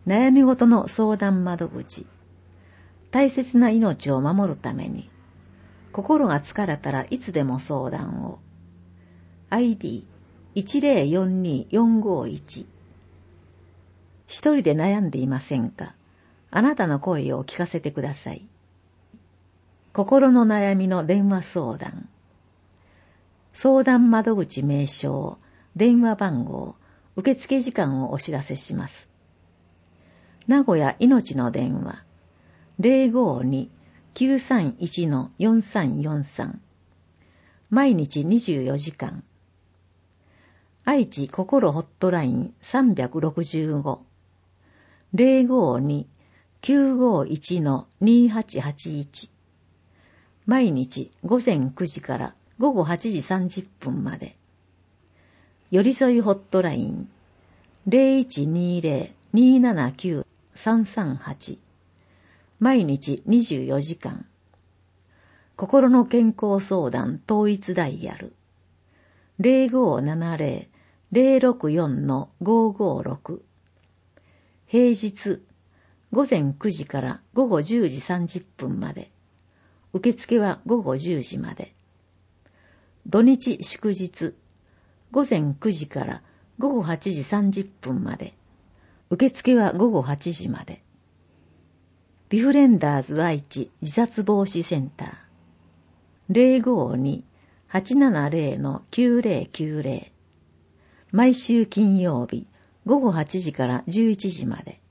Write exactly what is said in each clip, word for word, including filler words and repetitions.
悩み事の相談窓口。大切な命を守るために、心が疲れたらいつでも相談を。アイディーいちゼロよんにーよんごいち。一人で悩んでいませんか？あなたの声を聞かせてください。心の悩みの電話相談。相談窓口名称、電話番号、受付時間をお知らせします。名古屋いのちの電話、ゼロごにーきゅうさんいちのよんさんよんさん。毎日にじゅうよじかん。愛知心ホットラインさんびゃくろくじゅうご、ゼロごにーきゅうごいちのにはちはちいち。毎日午前くじから午後はちじさんじゅっぷんまで。寄り添いホットラインゼロいちにーゼロにーななきゅうさんさんはち。毎日にじゅうよじかん。心の健康相談統一ダイヤルゼロごななゼロ ゼロろくよんのごごろく。平日午前くじから午後じゅうじさんじゅっぷんまで。受付は午後じゅうじまで。土日祝日午前くじから午後はちじさんじゅっぷんまで。受付は午後はちじまで。ビフレンダーズ愛知自殺防止センターゼロごにーはちななゼロのきゅうゼロきゅうゼロ。毎週金曜日午後はちじからじゅういちじまで。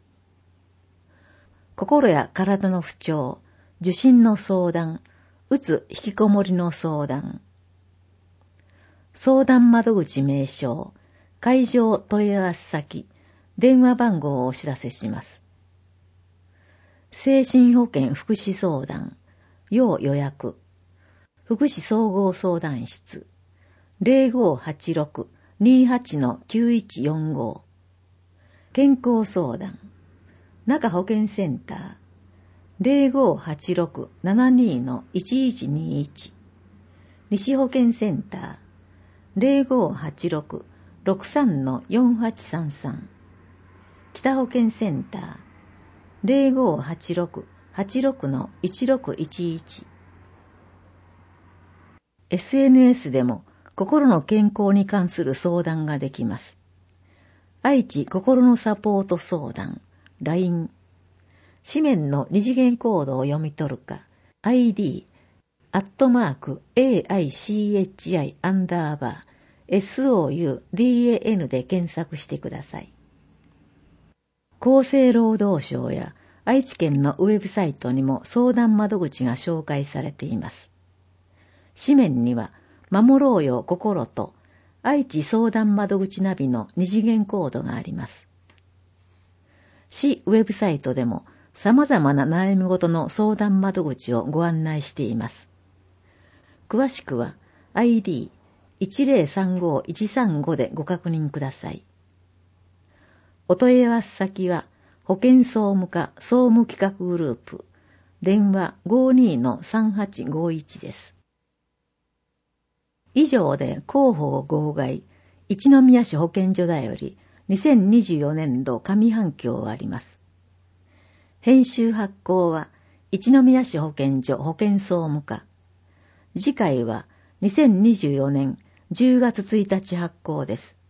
心や体の不調、受診の相談、うつ引きこもりの相談。相談窓口名称、会場問い合わせ先、電話番号をお知らせします。精神保健福祉相談、要予約。福祉総合相談室、ゼロごはちろくにはちのきゅういちよんご。健康相談、中保健センター、ゼロごはちろくななにのいちいちにいち。西保健センター、ゼロごはちろくろくさんのよんはちさんさん。北保健センター、ゼロごはちろくはちろくのいちろくいちいち。エスエヌエス でも心の健康に関する相談ができます。愛知心のサポート相談、ライン。紙面の二次元コードを読み取るか、アイディー、アットマーク、エーアイシーエイチアイ アンダーバー、ソウダン で検索してください。厚生労働省や愛知県のウェブサイトにも相談窓口が紹介されています。紙面には、守ろうよ心と愛知相談窓口ナビの二次元コードがあります。市ウェブサイトでも様々な悩み事の相談窓口をご案内しています。詳しくは アイディーいちゼロさんごいちさんご でご確認ください。お問い合わせ先は保健総務課総務企画グループ、電話 ごにーのさんはちごいち です。以上で広報号外一宮市保健所だよりにせんにじゅうよねんど上半期を終わります。編集発行は一宮市保健所保健総務課。次回はにせんにじゅうよねんじゅうがつついたち発行です。